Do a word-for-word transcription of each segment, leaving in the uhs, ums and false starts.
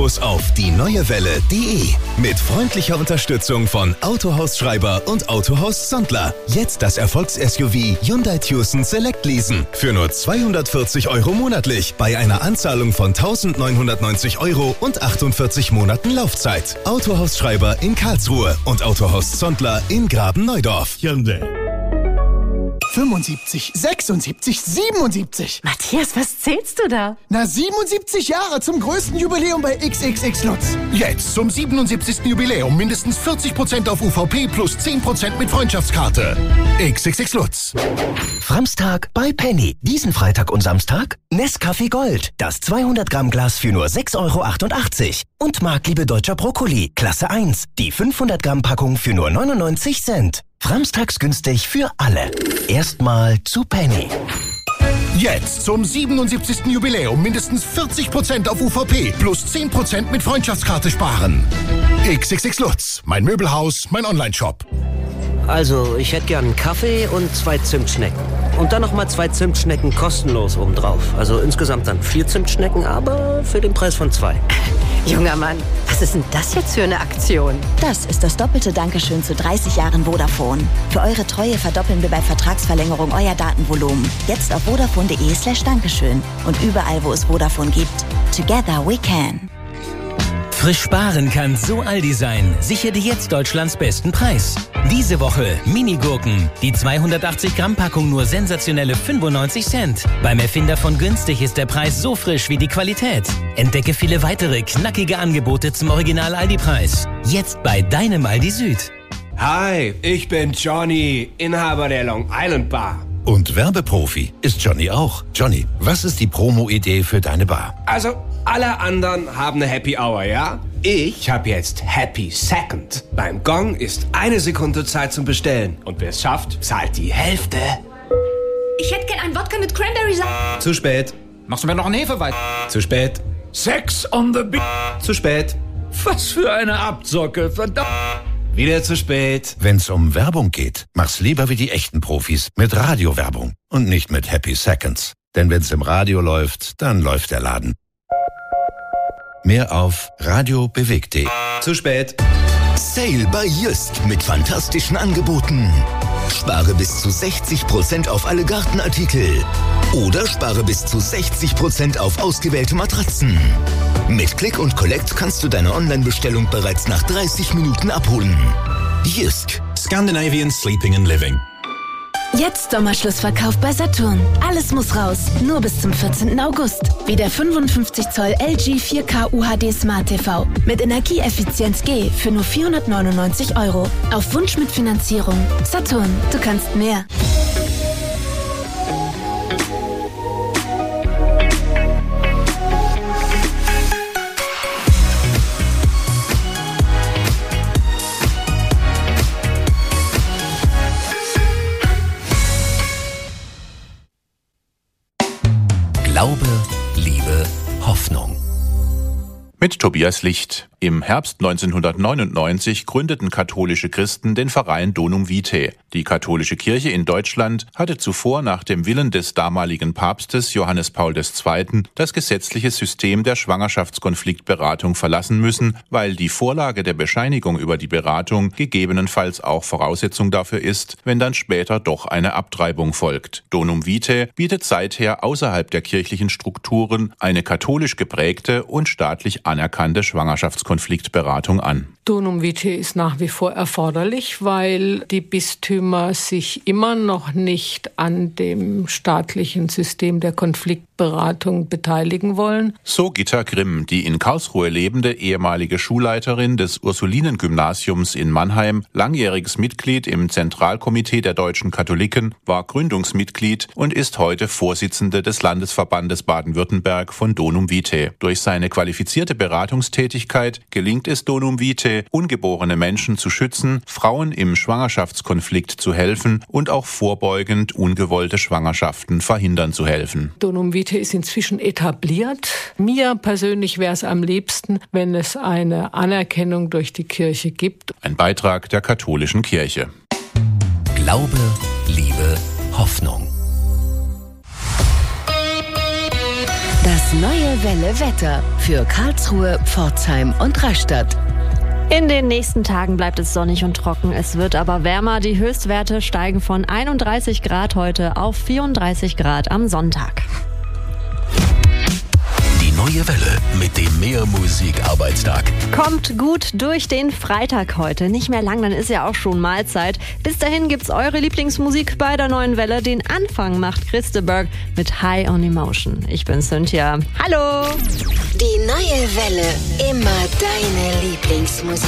Infos auf die neue welle punkt de. Mit freundlicher Unterstützung von Autohaus Schreiber und Autohaus Sondler. Jetzt das Erfolgs-S U V Hyundai Tucson Select leasen. Für nur zweihundertvierzig Euro monatlich. Bei einer Anzahlung von eintausendneunhundertneunzig Euro und achtundvierzig Monaten Laufzeit. Autohaus Schreiber in Karlsruhe und Autohaus Sondler in Graben-Neudorf. Hyundai. fünfundsiebzig, sechsundsiebzig, siebenundsiebzig. Matthias, was zählst du da? Na, siebenundsiebzig Jahre zum größten Jubiläum bei X X X Lutz. Jetzt zum siebenundsiebzigsten Jubiläum mindestens vierzig Prozent auf U V P plus zehn Prozent mit Freundschaftskarte. X X X Lutz. Framstag bei Penny. Diesen Freitag und Samstag Nescafé Gold. Das zweihundert Gramm Glas für nur sechs Euro achtundachtzig. Und Marktliebe Deutscher Brokkoli, Klasse eins. Die fünfhundert Gramm Packung für nur neunundneunzig Cent. Framstags günstig für alle. Erstmal zu Penny. Jetzt zum siebenundsiebzigsten Jubiläum mindestens vierzig Prozent auf U V P plus zehn Prozent mit Freundschaftskarte sparen. X X X Lutz, mein Möbelhaus, mein Onlineshop. Also, ich hätte gern einen Kaffee und zwei Zimtschnecken. Und dann nochmal zwei Zimtschnecken kostenlos obendrauf. Also insgesamt dann vier Zimtschnecken, aber für den Preis von zwei. Junger Mann, was ist denn das jetzt für eine Aktion? Das ist das doppelte Dankeschön zu dreißig Jahren Vodafone. Für eure Treue verdoppeln wir bei Vertragsverlängerung euer Datenvolumen. Jetzt auf vodafone.de slash Dankeschön und überall, wo es Vodafone gibt. Together we can. Frisch sparen kann so Aldi sein. Sichere dir jetzt Deutschlands besten Preis. Diese Woche Mini-Gurken. Die zweihundertachtzig Gramm Packung nur sensationelle fünfundneunzig Cent. Beim Erfinder von günstig ist der Preis so frisch wie die Qualität. Entdecke viele weitere knackige Angebote zum Original-Aldi-Preis. Jetzt bei deinem Aldi Süd. Hi, ich bin Johnny, Inhaber der Long Island Bar. Und Werbeprofi ist Johnny auch. Johnny, was ist die Promo-Idee für deine Bar? Also, alle anderen haben eine Happy Hour, ja? Ich habe jetzt Happy Second. Beim Gong ist eine Sekunde Zeit zum Bestellen. Und wer es schafft, zahlt die Hälfte. Ich hätte gern einen Wodka mit Cranberry-Saft. Zu spät. Machst du mir noch einen Hefeweizen? Zu spät. Sex on the beat. Zu spät. Was für eine Abzocke, verdammt. Wieder zu spät. Wenn's um Werbung geht, mach's lieber wie die echten Profis mit Radiowerbung und nicht mit Happy Seconds. Denn wenn's im Radio läuft, dann läuft der Laden. Mehr auf radiobewegt punkt de. Zu spät. Sale bei Jysk mit fantastischen Angeboten. Spare bis zu sechzig Prozent auf alle Gartenartikel. Oder spare bis zu sechzig Prozent auf ausgewählte Matratzen. Mit Click und Collect kannst du deine Online-Bestellung bereits nach dreißig Minuten abholen. Jysk. Scandinavian Sleeping and Living. Jetzt Sommerschlussverkauf bei Saturn. Alles muss raus. Nur bis zum vierzehnten August. Wie der fünfundfünfzig Zoll L G vier K U H D Smart T V. Mit Energieeffizienz G für nur vierhundertneunundneunzig Euro. Auf Wunsch mit Finanzierung. Saturn, du kannst mehr. Glaube, Liebe, Hoffnung. Mit Tobias Licht. Im Herbst neunzehnhundertneunundneunzig gründeten katholische Christen den Verein Donum Vitae. Die katholische Kirche in Deutschland hatte zuvor nach dem Willen des damaligen Papstes Johannes Paul der Zweite. das gesetzliche System der Schwangerschaftskonfliktberatung verlassen müssen, weil die Vorlage der Bescheinigung über die Beratung gegebenenfalls auch Voraussetzung dafür ist, wenn dann später doch eine Abtreibung folgt. Donum Vitae bietet seither außerhalb der kirchlichen Strukturen eine katholisch geprägte und staatlich anerkannte Schwangerschaftskonfliktberatung Konfliktberatung an. Donum Vitae ist nach wie vor erforderlich, weil die Bistümer sich immer noch nicht an dem staatlichen System der Konfliktberatung beteiligen wollen. So Gitta Grimm, die in Karlsruhe lebende ehemalige Schulleiterin des Ursulinen-Gymnasiums in Mannheim, langjähriges Mitglied im Zentralkomitee der deutschen Katholiken, war Gründungsmitglied und ist heute Vorsitzende des Landesverbandes Baden-Württemberg von Donum Vitae. Durch seine qualifizierte Beratungstätigkeit gelingt es Donum Vitae, ungeborene Menschen zu schützen, Frauen im Schwangerschaftskonflikt zu helfen und auch vorbeugend ungewollte Schwangerschaften verhindern zu helfen. Donum Vitae ist inzwischen etabliert. Mir persönlich wäre es am liebsten, wenn es eine Anerkennung durch die Kirche gibt. Ein Beitrag der katholischen Kirche. Glaube, Liebe, Hoffnung. Das neue Welle Wetter für Karlsruhe, Pforzheim und Rastatt. In den nächsten Tagen bleibt es sonnig und trocken. Es wird aber wärmer. Die Höchstwerte steigen von einunddreißig Grad heute auf vierunddreißig Grad am Sonntag. Die neue Welle mit dem Mehr Musik Arbeitstag. Kommt gut durch den Freitag heute. Nicht mehr lang, dann ist ja auch schon Mahlzeit. Bis dahin gibt's eure Lieblingsmusik bei der neuen Welle. Den Anfang macht Chris de Burgh mit High on Emotion. Ich bin Cynthia. Hallo! Die neue Welle. Immer deine Lieblingsmusik.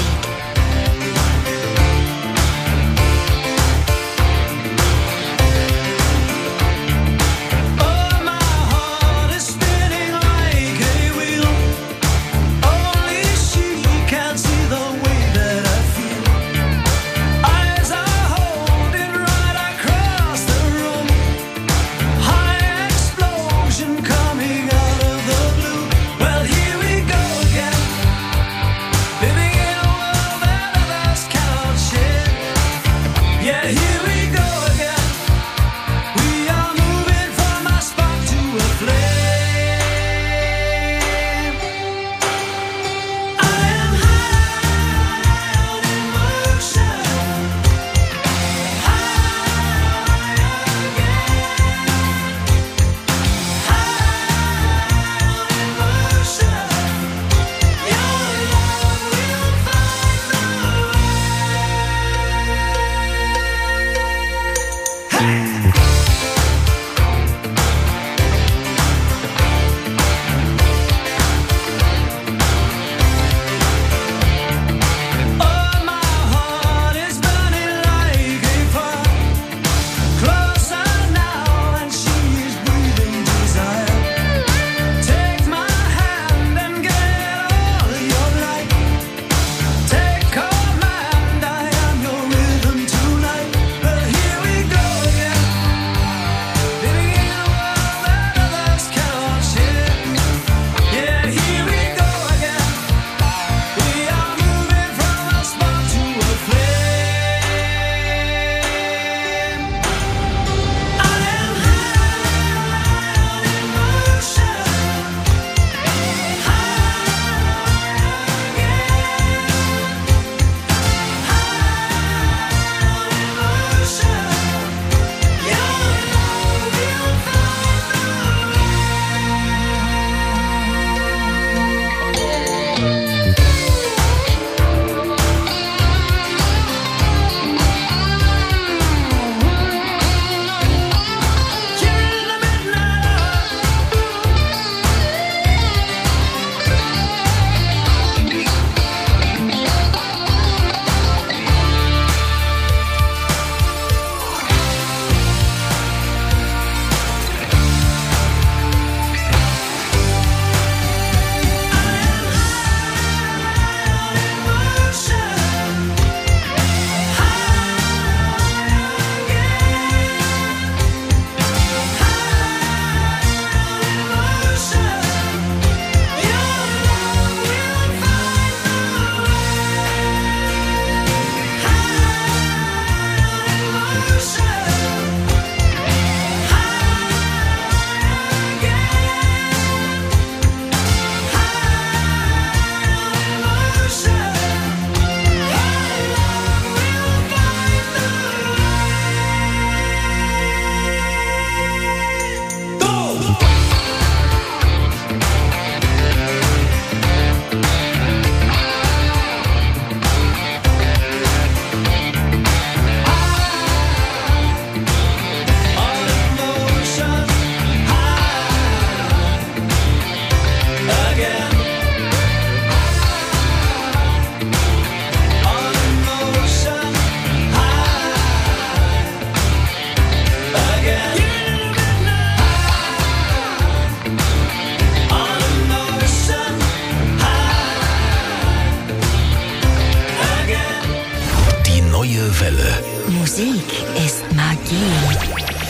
Musik ist Magie.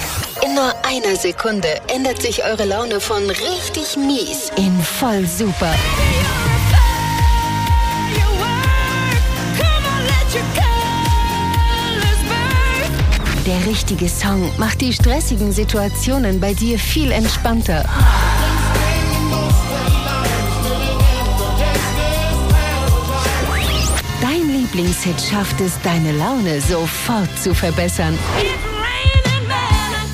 In nur einer Sekunde ändert sich eure Laune von richtig mies in voll super. Der richtige Song macht die stressigen Situationen bei dir viel entspannter. Dein Lieblingshit schafft es, deine Laune sofort zu verbessern.